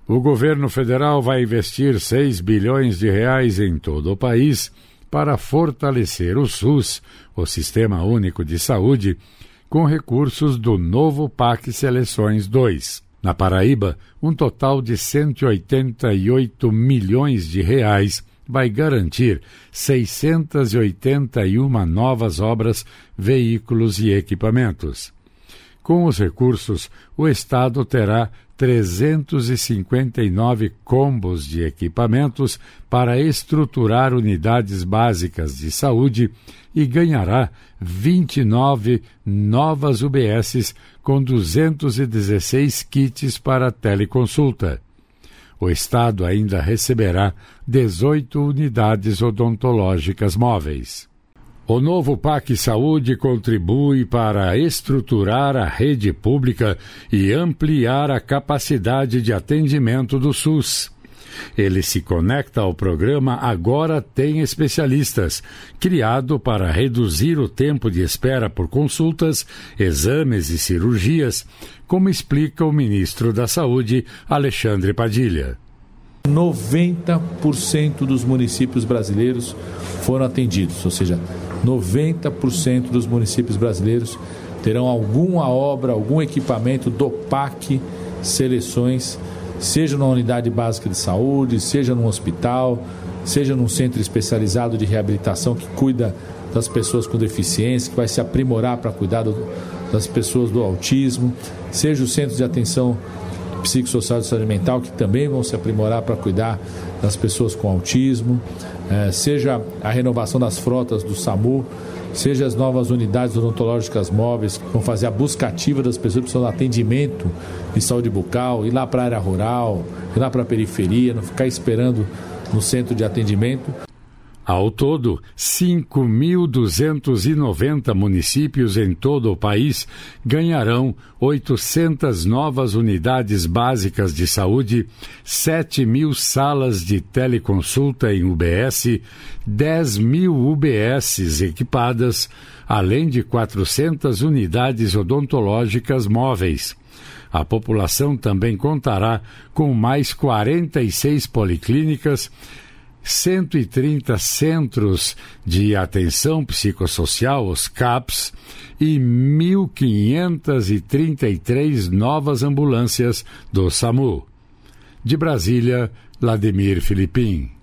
O governo federal vai investir R$6 bilhões em todo o país para fortalecer o SUS, o Sistema Único de Saúde, com recursos do novo PAC Seleções 2. Na Paraíba, um total de R$188 milhões vai garantir 681 novas obras, veículos e equipamentos. Com os recursos, o Estado terá 359 combos de equipamentos para estruturar unidades básicas de saúde e ganhará 29 novas UBSs com 216 kits para teleconsulta. O Estado ainda receberá 18 unidades odontológicas móveis. O novo PAC Saúde contribui para estruturar a rede pública e ampliar a capacidade de atendimento do SUS. Ele se conecta ao programa Agora Tem Especialistas, criado para reduzir o tempo de espera por consultas, exames e cirurgias, como explica o ministro da Saúde, Alexandre Padilha. 90% dos municípios brasileiros foram atendidos, ou seja, 90% dos municípios brasileiros terão alguma obra, algum equipamento do PAC Seleções, seja numa unidade básica de saúde, seja num hospital, seja num centro especializado de reabilitação que cuida das pessoas com deficiência, que vai se aprimorar para cuidar das pessoas do autismo, seja o centro de atenção psicossocial e saúde mental, que também vão se aprimorar para cuidar das pessoas com autismo, seja a renovação das frotas do SAMU, seja as novas unidades odontológicas móveis, que vão fazer a busca ativa das pessoas que precisam de atendimento de saúde bucal, ir lá para a área rural, ir lá para a periferia, não ficar esperando no centro de atendimento. Ao todo, 5.290 municípios em todo o país ganharão 800 novas unidades básicas de saúde, 7.000 salas de teleconsulta em UBS, 10.000 UBSs equipadas, além de 400 unidades odontológicas móveis. A população também contará com mais 46 policlínicas, 130 centros de atenção psicossocial, os CAPs, e 1.533 novas ambulâncias do SAMU. De Brasília, Vladimir Filipim.